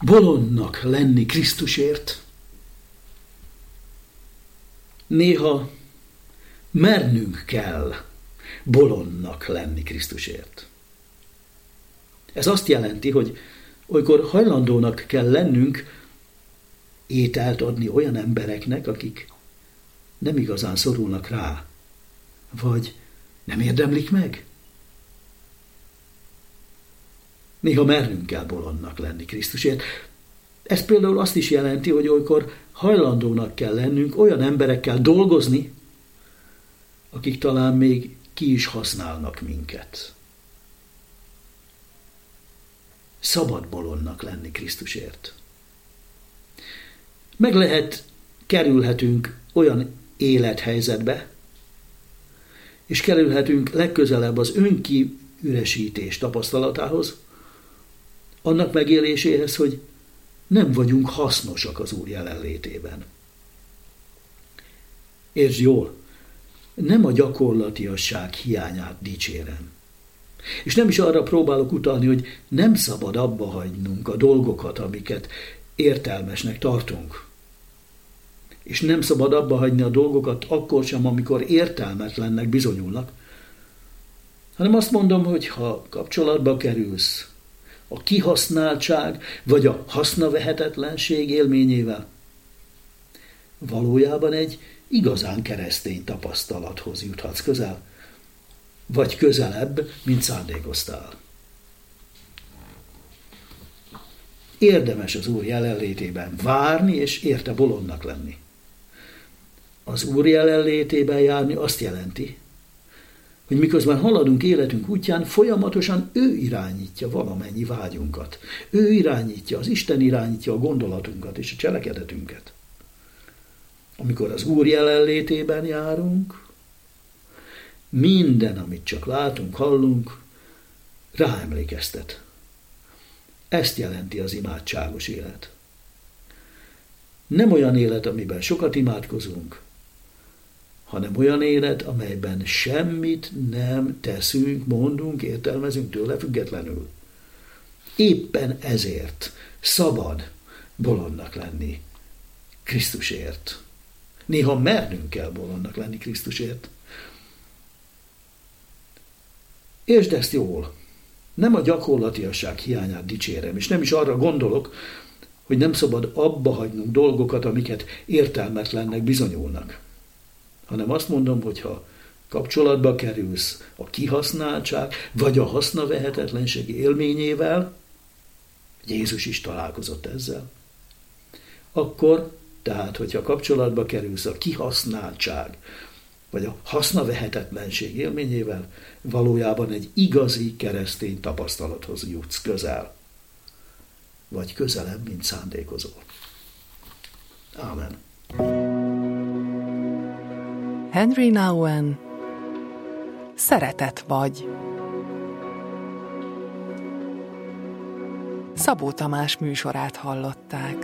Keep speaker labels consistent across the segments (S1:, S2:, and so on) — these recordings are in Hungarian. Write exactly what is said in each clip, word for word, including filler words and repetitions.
S1: bolondnak lenni Krisztusért. Néha mernünk kell bolondnak lenni Krisztusért. Ez azt jelenti, hogy olykor hajlandónak kell lennünk ételt adni olyan embereknek, akik nem igazán szorulnak rá, vagy nem érdemlik meg. Néha mernünk kell bolondnak lenni Krisztusért. Ez például azt is jelenti, hogy olykor hajlandónak kell lennünk olyan emberekkel dolgozni, akik talán még ki is használnak minket. Szabad bolondnak lenni Krisztusért. Meg lehet, kerülhetünk olyan élethelyzetbe, és kerülhetünk legközelebb az önkiüresítés tapasztalatához, annak megéléséhez, hogy nem vagyunk hasznosak az Úr jelenlétében. Értsd jól, nem a gyakorlatiasság hiányát dicsérem. És nem is arra próbálok utalni, hogy nem szabad abba hagynunk a dolgokat, amiket értelmesnek tartunk. És nem szabad abba hagyni a dolgokat akkor sem, amikor értelmetlennek bizonyulnak, hanem azt mondom, hogy ha kapcsolatba kerülsz a kihasználtság vagy a hasznavehetetlenség élményével, valójában egy igazán keresztény tapasztalathoz juthatsz közel, vagy közelebb, mint szándékoztál. Érdemes az Úr jelenlétében várni, és érte bolondnak lenni. Az Úr jelenlétében járni azt jelenti, hogy miközben haladunk életünk útján, folyamatosan ő irányítja valamennyi vágyunkat. Ő irányítja, az Isten irányítja a gondolatunkat és a cselekedetünket. Amikor az Úr jelenlétében járunk, minden, amit csak látunk, hallunk, ráemlékeztet. Ezt jelenti az imádságos élet. Nem olyan élet, amiben sokat imádkozunk, hanem olyan élet, amelyben semmit nem teszünk, mondunk, értelmezünk tőle függetlenül. Éppen ezért szabad bolondnak lenni Krisztusért. Néha mernünk kell bolondnak lenni Krisztusért. Értsd ezt jól. Nem a gyakorlatiasság hiányát dicsérem, és nem is arra gondolok, hogy nem szabad abba hagynunk dolgokat, amiket értelmetlennek bizonyulnak. Hanem azt mondom, hogy ha kapcsolatba kerülsz a kihasználtság, vagy a hasznavehetetlenség élményével, Jézus is találkozott ezzel, akkor, tehát, hogyha kapcsolatba kerülsz a kihasználtság, vagy a hasznavehetetlenség élményével, valójában egy igazi keresztény tapasztalathoz jutsz közel. Vagy közelebb, mint szándékozol. Ámen.
S2: Henry Nouwen, Szeretet vagy. Szabó Tamás műsorát hallották.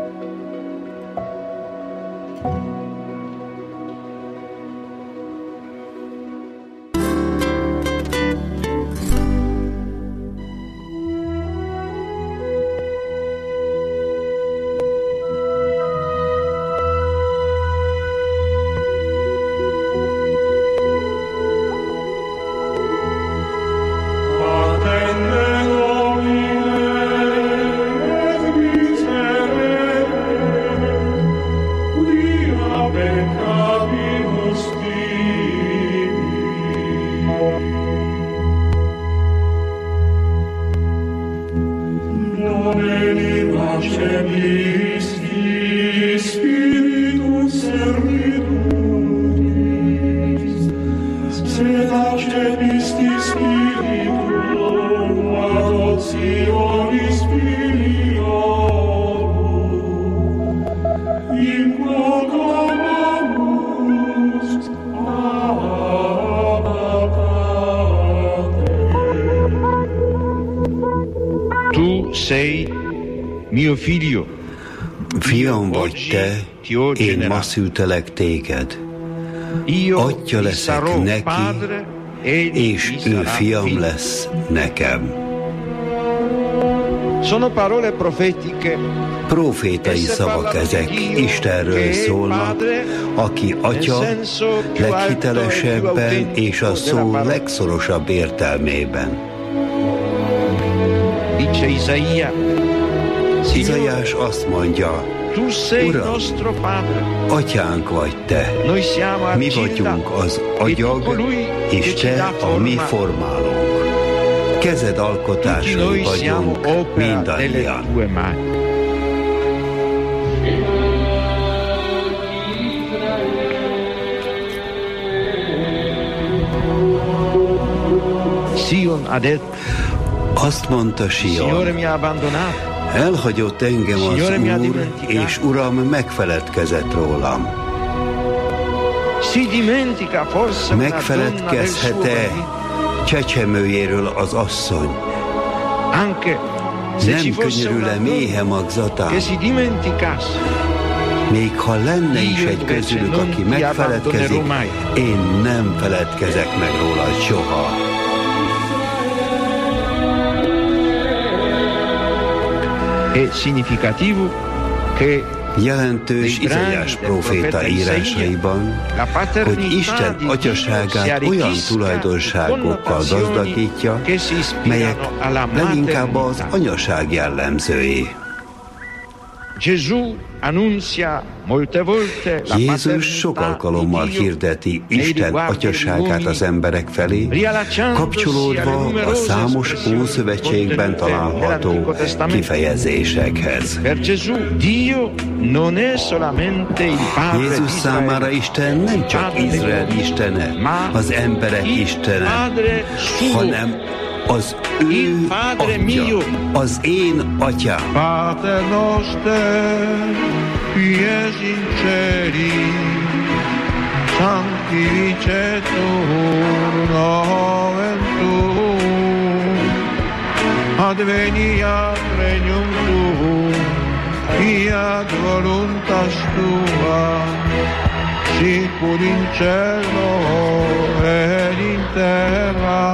S3: Fiam vagy te, én ma szültelek téged. Atya leszek neki, és ő fiam lesz nekem. Profétai szavak ezek, Istenről szólnak, aki Atya leghitelesebben és a szó legszorosabb értelmében. Izaiás azt mondja, Uram, Atyánk vagy Te, mi vagyunk az agyag, és Te a mi formálónk. Kezed alkotásai vagyunk mindannyian. Azt mondta Sion, elhagyott engem az Úr, és Uram megfeledkezett rólam. Megfeledkezhet-e csecsemőjéről az asszony? Nem könyörül-e méhe magzatán? Még ha lenne is egy közülük, aki megfeledkezik, én nem feledkezek meg róla soha. Jelentős Izaiás próféta írásaiban, hogy Isten atyaságát olyan tulajdonságokkal gazdagítja, melyek leginkább az anyaság jellemzői. Jézus sok alkalommal hirdeti Isten atyaságát az emberek felé, kapcsolódva a számos Ószövetségben található kifejezésekhez. Jézus számára Isten nem csak Izrael istene, az emberek istene, hanem az ő Atya, az én Atyám.
S4: Pater noster, qui es in celi, sanctificetur nomen tuum, adveniat regnum tuum, fiat voluntas tua, sicur in cielo et in terra.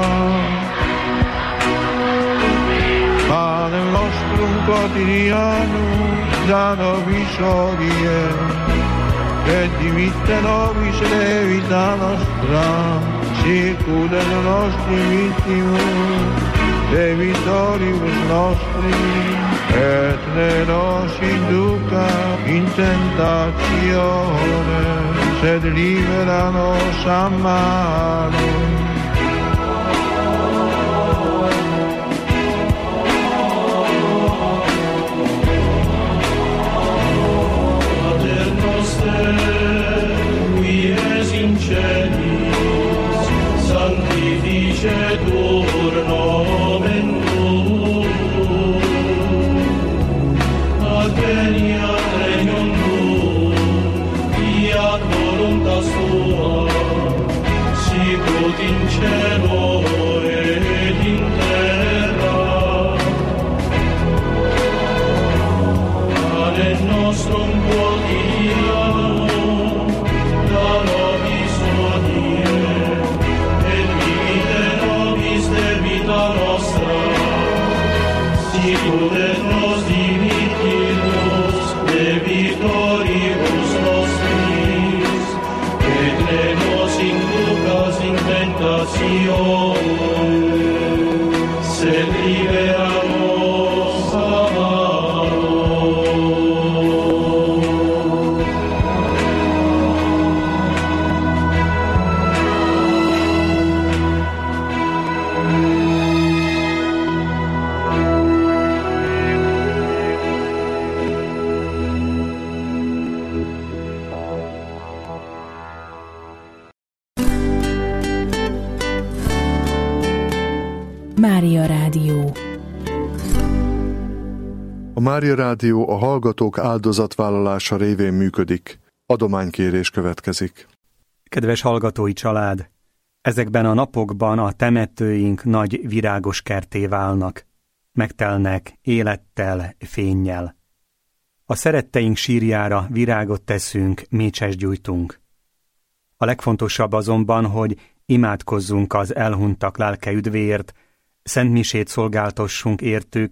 S4: Panem nostrum quotidianum da nobis hodie, et dimitte nobis levita nostra, sicut et nostri vittimus, debitoribus nostri, et ne nos induca in tentatione, sed libera nos a malo. Qui es in celis, sanctificetur nomen tuum, adveniat regnum tuum, fiat voluntas tua, sicut in cielo et in terra. Panem nostrum quotidianum da nobis hodie, et dimitte nobis debita nostra, sicut et nos dimittimus debitoribus nostris, et ne nos inducas in tentatione, sed libera nos a malo.
S5: Mária Rádió.
S6: A Mária Rádió a hallgatók áldozatvállalása révén működik. Adománykérés következik.
S7: Kedves hallgatói család! Ezekben a napokban a temetőink nagy virágos kertté válnak. Megtelnek élettel, fénnyel. A szeretteink sírjára virágot teszünk, mécsest gyújtunk. A legfontosabb azonban, hogy imádkozzunk az elhunytak lelke üdvéért, szentmisét szolgáltassunk értük,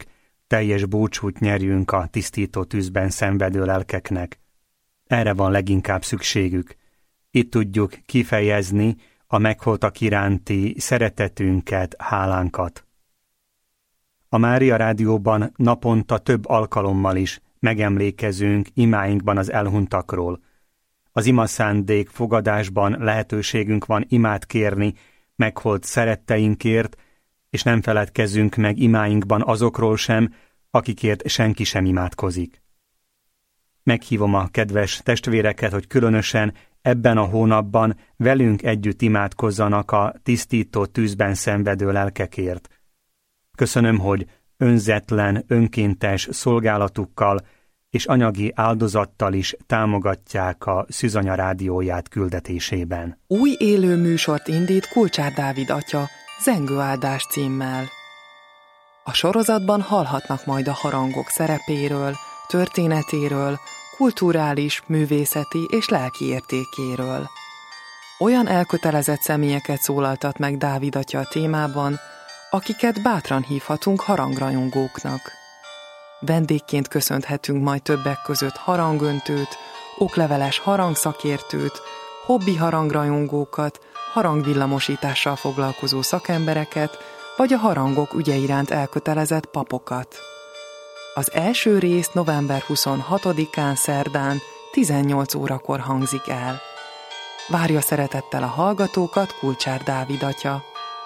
S7: teljes búcsút nyerjünk a tisztító tűzben szenvedő lelkeknek. Erre van leginkább szükségük. Itt tudjuk kifejezni a meghaltak iránti szeretetünket, hálánkat. A Mária Rádióban naponta több alkalommal is megemlékezünk imáinkban az elhunytakról. Az imaszándék fogadásban lehetőségünk van imát kérni meghalt szeretteinkért, és nem feledkezzünk meg imáinkban azokról sem, akikért senki sem imádkozik. Meghívom a kedves testvéreket, hogy különösen ebben a hónapban velünk együtt imádkozzanak a tisztító tűzben szenvedő lelkekért. Köszönöm, hogy önzetlen, önkéntes szolgálatukkal és anyagi áldozattal is támogatják a Szűzanya rádióját küldetésében.
S2: Új élő műsort indít Kulcsár Dávid atya, Zengőáldás címmel. A sorozatban hallhatnak majd a harangok szerepéről, történetéről, kulturális, művészeti és lelki értékéről. Olyan elkötelezett személyeket szólaltat meg Dávid atya a témában, akiket bátran hívhatunk harangrajongóknak. Vendégként köszönhetünk majd többek között harangöntőt, okleveles harangszakértőt, hobbi harangrajongókat, harangvillamosítással foglalkozó szakembereket, vagy a harangok ügye iránt elkötelezett papokat. Az első rész november huszonhatodikán szerdán tizennyolc órakor hangzik el. Várja szeretettel a hallgatókat Kulcsár Dávid atya.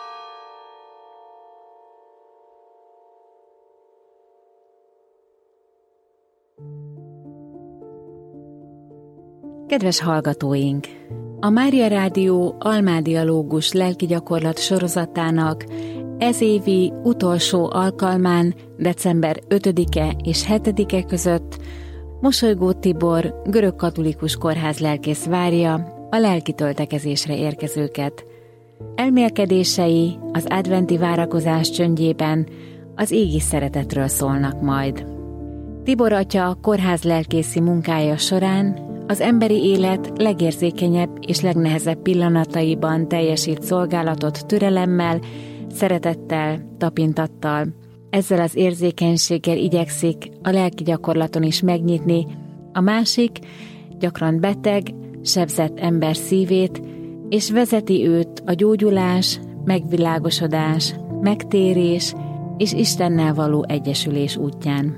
S5: Kedves hallgatóink! A Mária Rádió Almádialógus lelki gyakorlat sorozatának ez évi utolsó alkalmán december ötödike és hetedike között Mosolygó Tibor görögkatolikus kórház lelkész várja a lelki töltekezésre érkezőket. Elmélkedései az adventi várakozás csöndjében az égi szeretetről szólnak majd. Tibor atya kórház lelkészi munkája során az emberi élet legérzékenyebb és legnehezebb pillanataiban teljesít szolgálatot türelemmel, szeretettel, tapintattal. Ezzel az érzékenységgel igyekszik a lelki gyakorlaton is megnyitni a másik, gyakran beteg, sebzett ember szívét, és vezeti őt a gyógyulás, megvilágosodás, megtérés és Istennel való egyesülés útján.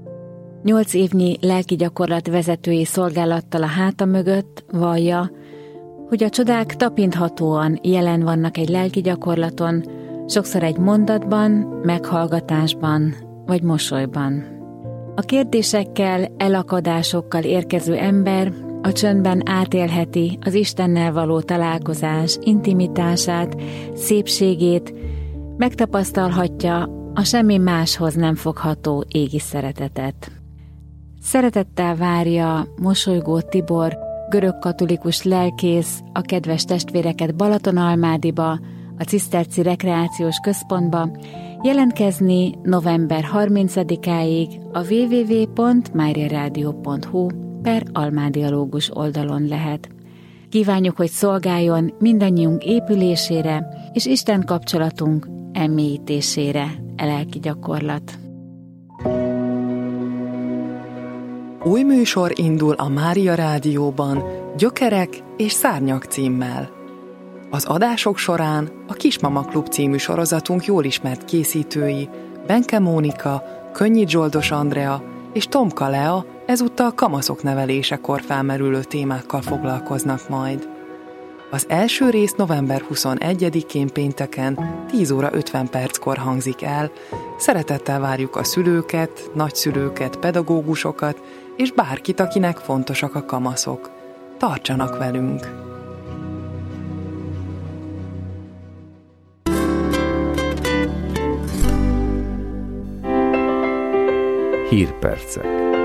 S5: Nyolc évnyi lelki gyakorlat vezetői szolgálattal a háta mögött vallja, hogy a csodák tapinthatóan jelen vannak egy lelki gyakorlaton, sokszor egy mondatban, meghallgatásban vagy mosolyban. A kérdésekkel, elakadásokkal érkező ember a csöndben átélheti az Istennel való találkozás intimitását, szépségét, megtapasztalhatja a semmi máshoz nem fogható égi szeretetet. Szeretettel várja Mosolygó Tibor, görögkatolikus lelkész a kedves testvéreket Balatonalmádiba, a Ciszterci Rekreációs Központba, jelentkezni november harmincadikáig a double-u double-u double-u pont máriaradio pont hu per almádialógus oldalon lehet. Kívánjuk, hogy szolgáljon mindannyiunk épülésére és Isten kapcsolatunk elmélyítésére e lelki gyakorlat.
S2: Új műsor indul a Mária Rádióban, Gyökerek és Szárnyak címmel. Az adások során a Kismama Klub című sorozatunk jól ismert készítői, Benke Mónika, Könnyi Zsoldos Andrea és Tomka Lea ezúttal kamaszok nevelésekor felmerülő témákkal foglalkoznak majd. Az első rész november huszonegyedikén pénteken tíz óra ötven perckor hangzik el. Szeretettel várjuk a szülőket, nagyszülőket, pedagógusokat és bárkit, akinek fontosak a kamaszok. Tartsanak velünk!
S8: Hírpercek.